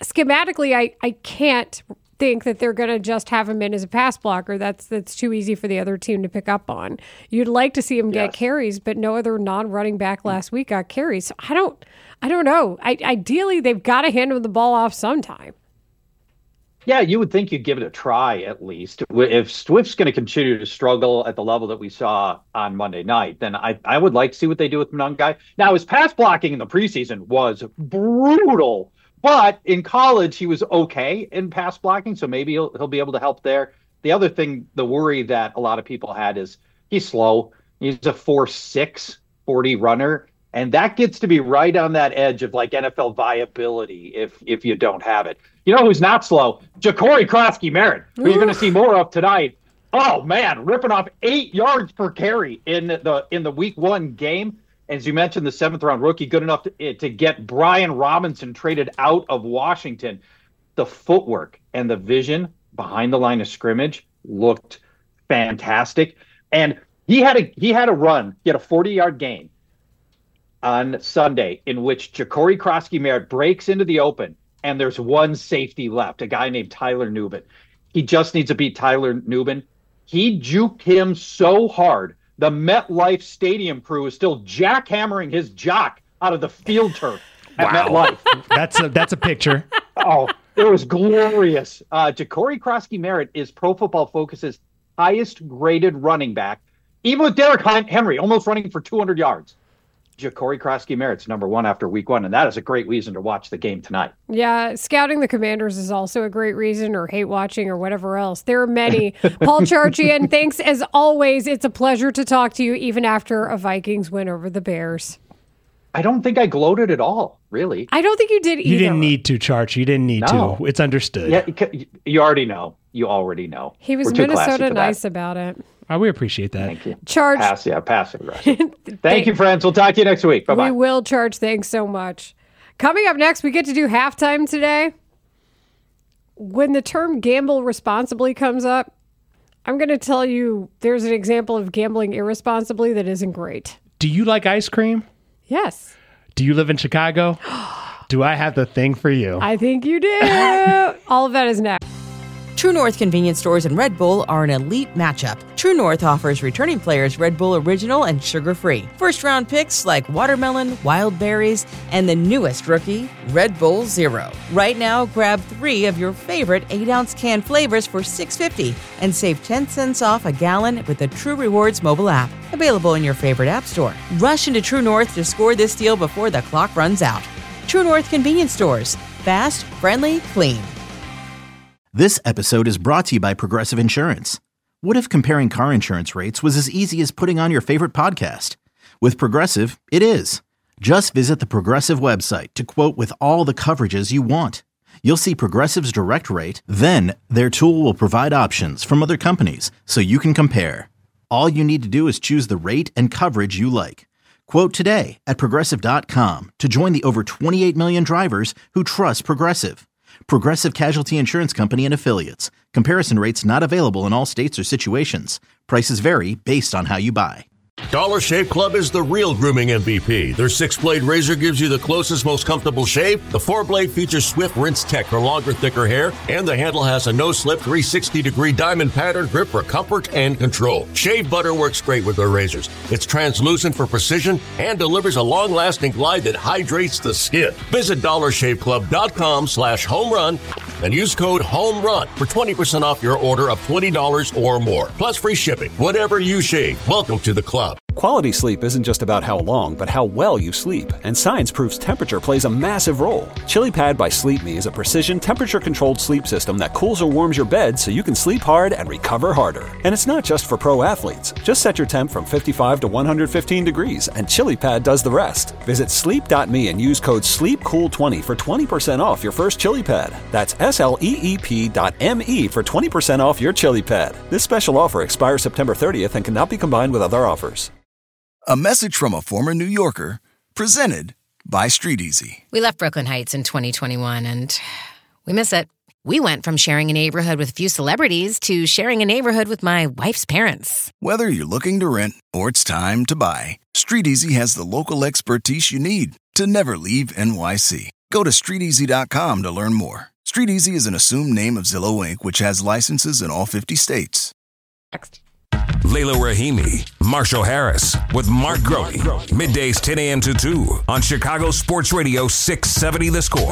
schematically, I, I can't think that they're going to just have him in as a pass blocker. That's that's too easy for the other team to pick up on. You'd like to see him get yes. carries, but no other non-running back last week got carries. So I don't, I don't know. I, ideally, they've got to hand him the ball off sometime. Yeah, you would think you'd give it a try at least. If Swift's going to continue to struggle at the level that we saw on Monday night, then I, I would like to see what they do with Monangai. Now, his pass blocking in the preseason was brutal. But in college, he was okay in pass blocking, so maybe he'll he'll be able to help there. The other thing, the worry that a lot of people had is he's slow. He's a four six forty runner, and that gets to be right on that edge of like N F L viability if if you don't have it. You know who's not slow? Ja'Cory Krosky-Merritt, who you're going to see more of tonight. Oh man, ripping off eight yards per carry in the in the week one game. As you mentioned, the seventh round rookie, good enough to, to get Brian Robinson traded out of Washington. The footwork and the vision behind the line of scrimmage looked fantastic. And he had a he had a run, he had a forty-yard gain on Sunday in which Ja'Cory Krosky-Merritt breaks into the open, and there's one safety left, a guy named Tyler Nubin. He just needs to beat Tyler Nubin. He juked him so hard, the MetLife Stadium crew is still jackhammering his jock out of the field turf at wow. MetLife. That's a that's a picture. Oh, it was glorious. Uh, Ja'Cory Krosky-Merritt is Pro Football Focus's highest graded running back, even with Derrick Henry almost running for two hundred yards. Ja'Cory Krosky-Merritt's number one after week one, and that is a great reason to watch the game tonight. Yeah, scouting the Commanders is also a great reason, or hate watching, or whatever else. There are many. Paul Charchian, thanks as always. It's a pleasure to talk to you, even after a Vikings win over the Bears. I don't think I gloated at all, really. I don't think you did either. You didn't need to, Charch. You didn't need no. to. It's understood. Yeah, you already know. You already know. He was Minnesota nice about it. Oh, we appreciate that. Thank you. Charge. Pass, yeah, passive aggressive. Thank, Thank you, friends. We'll talk to you next week. Bye-bye. We will, Charge. Thanks so much. Coming up next, we get to do halftime today. When the term gamble responsibly comes up, I'm going to tell you there's an example of gambling irresponsibly that isn't great. Do you like ice cream? Yes. Do you live in Chicago? Do I have the thing for you? I think you do. All of that is next. True North convenience stores and Red Bull are an elite matchup. True North offers returning players Red Bull Original and sugar-free. First-round picks like watermelon, wild berries, and the newest rookie, Red Bull Zero. Right now, grab three of your favorite eight-ounce can flavors for six dollars and fifty cents and save ten cents off a gallon with the True Rewards mobile app. Available in your favorite app store. Rush into True North to score this deal before the clock runs out. True North convenience stores. Fast, friendly, clean. This episode is brought to you by Progressive Insurance. What if comparing car insurance rates was as easy as putting on your favorite podcast? With Progressive, it is. Just visit the Progressive website to quote with all the coverages you want. You'll see Progressive's direct rate, then their tool will provide options from other companies so you can compare. All you need to do is choose the rate and coverage you like. Quote today at Progressive dot com to join the over twenty-eight million drivers who trust Progressive. Progressive Casualty Insurance Company and Affiliates. Comparison rates not available in all states or situations. Prices vary based on how you buy. Dollar Shave Club is the real grooming M V P. Their six-blade razor gives you the closest, most comfortable shave. The four-blade features Swift Rinse Tech for longer, thicker hair. And the handle has a no-slip three hundred sixty degree diamond pattern grip for comfort and control. Shave butter works great with their razors. It's translucent for precision and delivers a long-lasting glide that hydrates the skin. Visit dollar shave club dot com slash home run and use code HOMERUN for twenty percent off your order of twenty dollars or more. Plus free shipping. Whatever you shave, welcome to the club. Quality sleep isn't just about how long, but how well you sleep. And science proves temperature plays a massive role. ChiliPad by Sleep Me is a precision temperature-controlled sleep system that cools or warms your bed so you can sleep hard and recover harder. And it's not just for pro athletes. Just set your temp from fifty-five to one hundred fifteen degrees, and ChiliPad does the rest. Visit sleep dot me and use code sleep cool twenty for twenty percent off your first ChiliPad. That's S L E E P dot M E for twenty percent off your ChiliPad. This special offer expires September thirtieth and cannot be combined with other offers. A message from a former New Yorker, presented by Street Easy. We left Brooklyn Heights in twenty twenty-one, and we miss it. We went from sharing a neighborhood with a few celebrities to sharing a neighborhood with my wife's parents. Whether you're looking to rent or it's time to buy, Street Easy has the local expertise you need to never leave N Y C. Go to street easy dot com to learn more. StreetEasy is an assumed name of Zillow Incorporated, which has licenses in all fifty states. Next. Layla Rahimi, Marshall Harris with Mark Grody. Middays ten a.m. to two on Chicago Sports Radio six seventy The Score.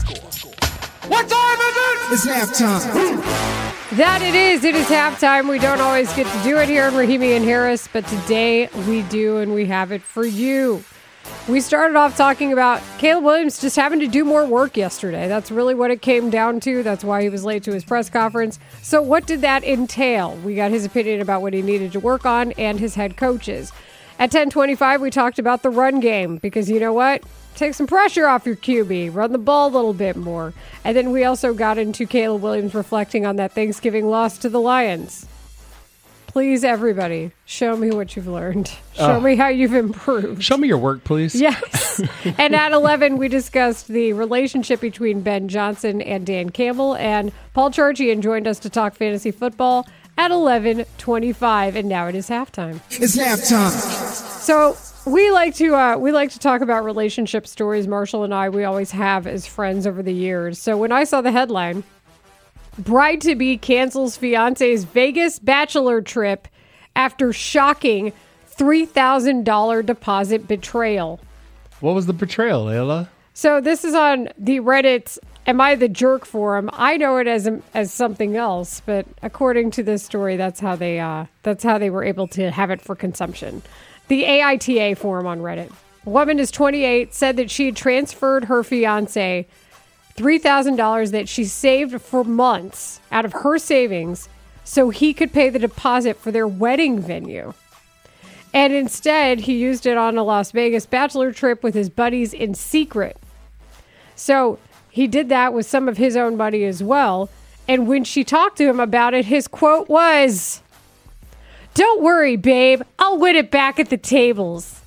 What time is it? It's halftime. That it is. It is halftime. We don't always get to do it here in Rahimi and Harris, but today we do, and we have it for you. We started off talking about Caleb Williams just having to do more work yesterday. That's really what it came down to. That's why he was late to his press conference. So what did that entail? We got his opinion about what he needed to work on and his head coaches. At ten twenty-five, we talked about the run game because you know what? Take some pressure off your Q B. Run the ball a little bit more. And then we also got into Caleb Williams reflecting on that Thanksgiving loss to the Lions. Please, everybody, show me what you've learned. Show Oh. me how you've improved. Show me your work, please. Yes. And at eleven, we discussed the relationship between Ben Johnson and Dan Campbell. And Paul Charchian joined us to talk fantasy football at eleven twenty-five. And now it is halftime. It's halftime. So we like to uh, we like to talk about relationship stories. Marshall and I, we always have as friends over the years. So when I saw the headline, bride-to-be cancels fiance's Vegas bachelor trip after shocking three thousand dollars deposit betrayal. What was the betrayal, Layla? So this is on the Reddit's Am I the Jerk forum. I know it as as something else, but according to this story, that's how they uh, that's how they were able to have it for consumption. The A I T A forum on Reddit. A woman is twenty-eight, said that she had transferred her fiance three thousand dollars that she saved for months out of her savings so he could pay the deposit for their wedding venue. And instead, he used it on a Las Vegas bachelor trip with his buddies in secret. So he did that with some of his own money as well. And when she talked to him about it, his quote was, "Don't worry, babe. I'll win it back at the tables."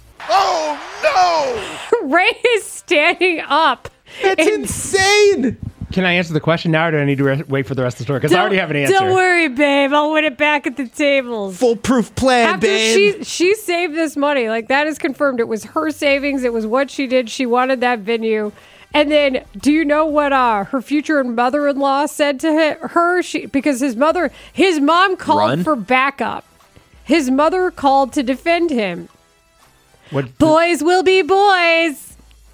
Oh, no! Ray is standing up. That's insane. Can I answer the question now, or do I need to re- wait for the rest of the story? Because I already have an answer. Don't worry, babe. I'll win it back at the tables. Foolproof plan, After babe. she she saved this money, like that is confirmed. It was her savings. It was what she did. She wanted that venue. And then, do you know what uh, her future mother-in-law said to her? She because his mother, his mom called Run? for backup. His mother called to defend him. What? Boys will be boys.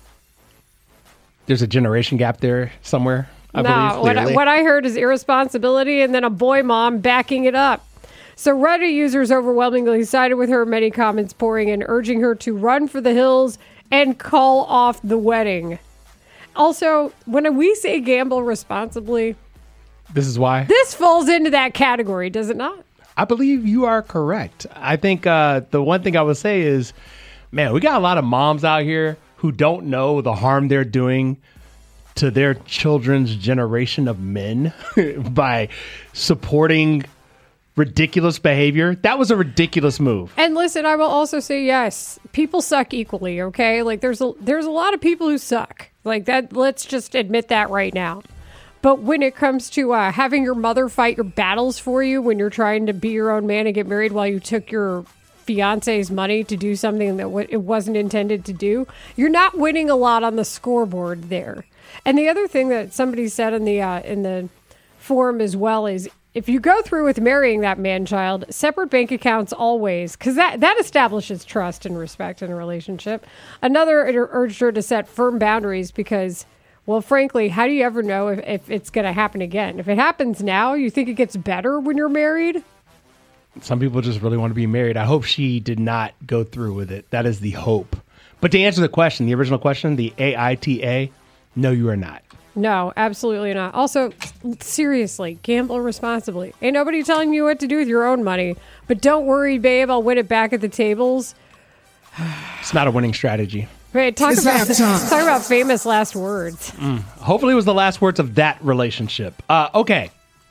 There's a generation gap there somewhere, I no, believe. what I, clearly. what I heard is irresponsibility and then a boy mom backing it up. So Reddit users overwhelmingly sided with her, many comments pouring in, urging her to run for the hills and call off the wedding. Also, when we say gamble responsibly, This is why? this falls into that category, does it not? I believe you are correct. I think uh, the one thing I would say is, man, we got a lot of moms out here who don't know the harm they're doing to their children's generation of men by supporting ridiculous behavior. That was a ridiculous move. And listen, I will also say yes, people suck equally, okay? Like there's a there's a lot of people who suck. Like that, let's just admit that right now. But when it comes to uh, having your mother fight your battles for you when you're trying to be your own man and get married while you took your fiance's money to do something that w- it wasn't intended to do, you're not winning a lot on the scoreboard there. And the other thing that somebody said in the uh, in the forum as well is, if you go through with marrying that man-child, separate bank accounts always, because that, that establishes trust and respect in a relationship. Another ur- urged her to set firm boundaries because, well, frankly, how do you ever know if, if it's going to happen again? If it happens now, you think it gets better when you're married? Some people just really want to be married. I hope she did not go through with it. That is the hope. But to answer the question, the original question, the A I T A, no, you are not. No, absolutely not. Also, seriously, gamble responsibly. Ain't nobody telling you what to do with your own money. But don't worry, babe, I'll win it back at the tables. It's not a winning strategy. Right, talk It's about halftime. talk about famous last words. Mm. Hopefully it was the last words of that relationship. Uh, okay.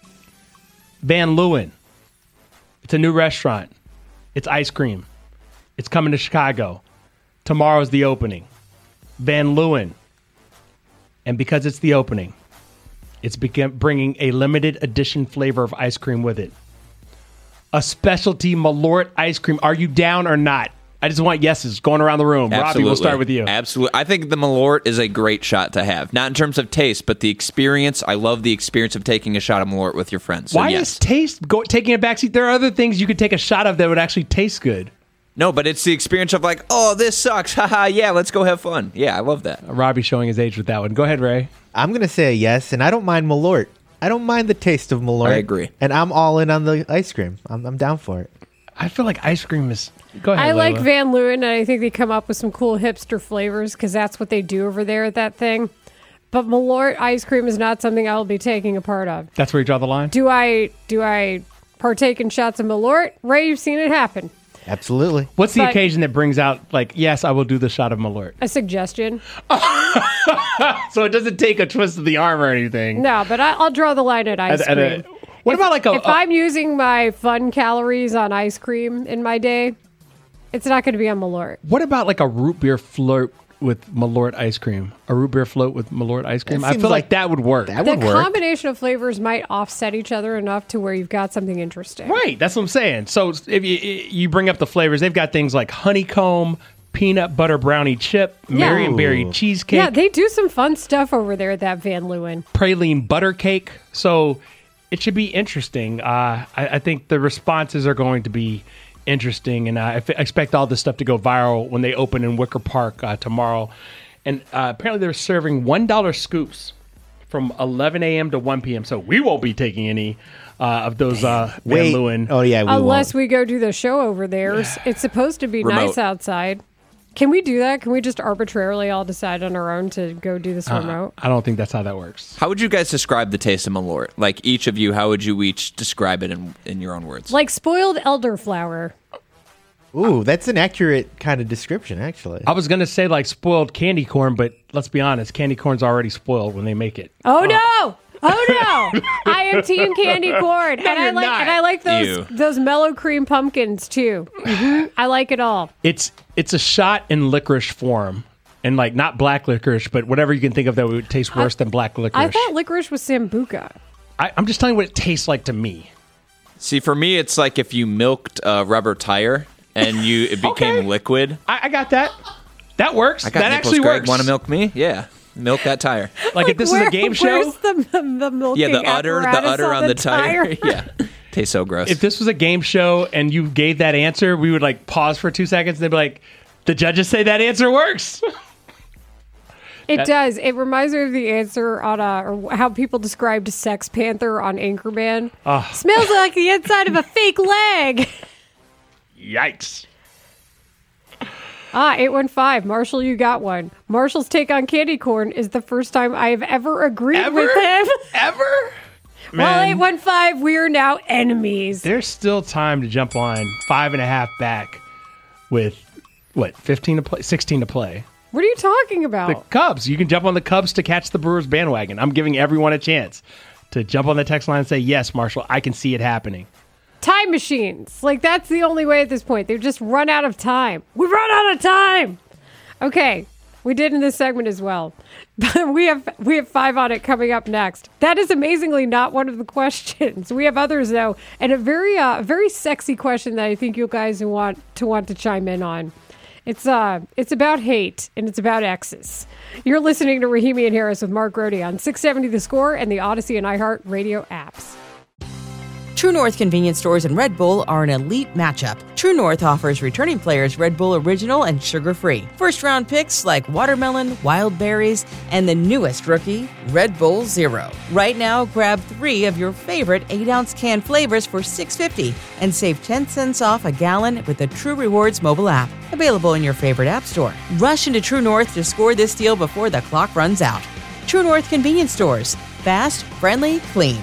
Van Leeuwen. It's a new restaurant. It's ice cream. It's coming to Chicago. Tomorrow's the opening. Van Leeuwen. And because it's the opening, it's begin- bringing a limited edition flavor of ice cream with it. A specialty Malort ice cream. Are you down or not? I just want yeses going around the room. Absolutely. Robbie, we'll start with you. Absolutely. I think the Malort is a great shot to have. Not in terms of taste, but the experience. I love the experience of taking a shot of Malort with your friends. So Why yes. is taste go, taking a backseat? There are other things you could take a shot of that would actually taste good. No, but it's the experience of like, oh, this sucks. Haha, yeah, let's go have fun. Yeah, I love that. Uh, Robbie showing his age with that one. Go ahead, Ray. I'm going to say a yes, and I don't mind Malort. I don't mind the taste of Malort. I agree. And I'm all in on the ice cream. I'm, I'm down for it. I feel like ice cream is... Go ahead, I Layla. like Van Leeuwen, and I think they come up with some cool hipster flavors because that's what they do over there at that thing. But Malort ice cream is not something I will be taking a part of. That's where you draw the line? Do I do I partake in shots of Malort? Ray, you've seen it happen. Absolutely. What's the But- occasion that brings out, like, yes, I will do the shot of Malort? A suggestion. So it doesn't take a twist of the arm or anything. No, but I, I'll draw the line at ice At- at cream. a- what If- about like a... If a- I'm using my fun calories on ice cream in my day, it's not going to be on Malort. What about like a root beer float with Malort ice cream? A root beer float with Malort ice cream? That I seems feel like, like that would work. That The would work. combination of flavors might offset each other enough to where you've got something interesting. Right, that's what I'm saying. So if you you bring up the flavors, they've got things like honeycomb, peanut butter brownie chip, Yeah. Marionberry cheesecake, Yeah, they do some fun stuff over there at that Van Leeuwen. praline butter cake. So it should be interesting. Uh, I, I think the responses are going to be interesting, and uh, I f- expect all this stuff to go viral when they open in Wicker Park uh, tomorrow. And uh, apparently they're serving one dollar scoops from eleven a.m. to one p.m. So we won't be taking any uh, of those uh, Van Wait. Leeuwen. Oh, yeah, we Unless won't. we go do the show over there. It's supposed to be Remote. nice outside. Can we do that? Can we just arbitrarily all decide on our own to go do this Uh, remote? I don't think that's how that works. How would you guys describe the taste of Malort? Like each of you, how would you each describe it in, in your own words? Like spoiled elderflower. Ooh, that's an accurate kind of description, actually. I was going to say like spoiled candy corn, but let's be honest, candy corn's already spoiled when they make it. Oh no! Oh no! I am team candy corn, and I you're like not. and I like those Ew. those mellow cream pumpkins too. hmm I like it all. It's it's a shot in licorice form, and like not black licorice, but whatever you can think of that would taste worse than black licorice. I thought licorice was sambuca. I, I'm just telling you what it tastes like to me. See, for me, it's like if you milked a rubber tire and you it became Okay. liquid. I, I got that. That works. I got that nipples, actually Greg. works. Want to milk me? Yeah, milk that tire. Like, if this Where- is a game show, Where's the, the, the milking Yeah, the udder, the apparatus udder on the, tire. yeah, tastes so gross. if this was a game show and you gave that answer, we would like pause for two seconds and they'd be like, the judges say that answer works. It That- does. It reminds me of the answer on uh, or how people described Sex Panther on Anchorman. Ah. Smells like the inside of a fake leg. Yikes. Ah, eight one five. Marshall, you got one. Marshall's take on candy corn is the first time I have ever agreed Ever? with him. Ever? Well, Man. eight one five, we are now enemies. There's still time to jump on five and a half back with what, fifteen to play, sixteen to play. What are you talking about? The Cubs. You can jump on the Cubs to catch the Brewers bandwagon. I'm giving everyone a chance to jump on the text line and say, yes, Marshall, I can see it happening. Time machines. Like, that's the only way at this point. They've just run out of time. We run out of time. Okay. We did in this segment as well. But we have we have five on it coming up next. That is amazingly not one of the questions. We have others though, and a very uh very sexy question that I think you guys want to want to chime in on. It's uh it's about hate and it's about exes. You're listening to Rahimi and Harris with Mark Grody on six seventy The Score and the Odyssey and iHeart Radio apps. True North convenience stores and Red Bull are an elite matchup. True North offers returning players Red Bull Original and sugar-free. First-round picks like watermelon, wild berries, and the newest rookie, Red Bull Zero. Right now, grab three of your favorite eight-ounce can flavors for six dollars and fifty cents and save ten cents off a gallon with the True Rewards mobile app. Available in your favorite app store. Rush into True North to score this deal before the clock runs out. True North convenience stores. Fast, friendly, clean.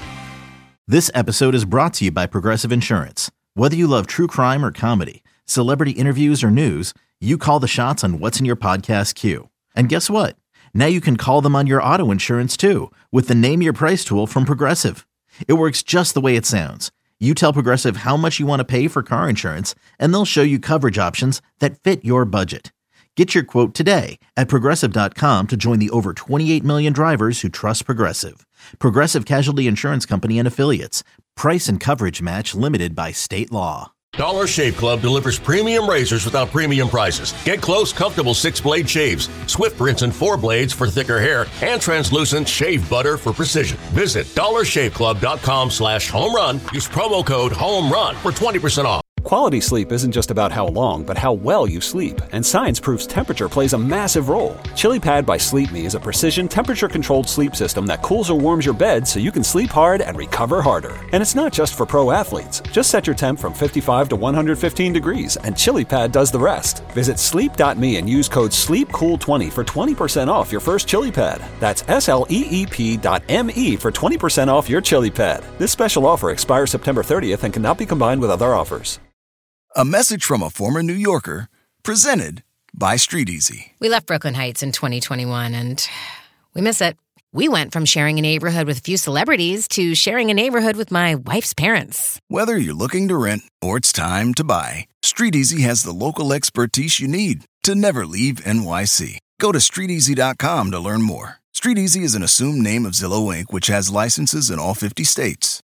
This episode is brought to you by Progressive Insurance. Whether you love true crime or comedy, celebrity interviews or news, you call the shots on what's in your podcast queue. And guess what? Now you can call them on your auto insurance too with the Name Your Price tool from Progressive. It works just the way it sounds. You tell Progressive how much you want to pay for car insurance, and they'll show you coverage options that fit your budget. Get your quote today at Progressive dot com to join the over twenty-eight million drivers who trust Progressive. Progressive Casualty Insurance Company and Affiliates. Price and coverage match limited by state law. Dollar Shave Club delivers premium razors without premium prices. Get close, comfortable six-blade shaves, Swift rinse and four blades for thicker hair, and translucent shave butter for precision. Visit dollar shave club dot com slash home run. Use promo code HOMERUN for twenty percent off. Quality sleep isn't just about how long, but how well you sleep. And science proves temperature plays a massive role. ChiliPad by Sleep Me is a precision temperature-controlled sleep system that cools or warms your bed so you can sleep hard and recover harder. And it's not just for pro athletes. Just set your temp from fifty-five to one hundred fifteen degrees, and ChiliPad does the rest. Visit sleep dot me and use code sleep cool twenty for twenty percent off your first ChiliPad. That's S L E E P dot M E for twenty percent off your ChiliPad. This special offer expires September thirtieth and cannot be combined with other offers. A message from a former New Yorker, presented by Street Easy. We left Brooklyn Heights in twenty twenty-one, and we miss it. We went from sharing a neighborhood with a few celebrities to sharing a neighborhood with my wife's parents. Whether you're looking to rent or it's time to buy, Street Easy has the local expertise you need to never leave N Y C. Go to street easy dot com to learn more. Street Easy is an assumed name of Zillow Incorporated, which has licenses in all fifty states.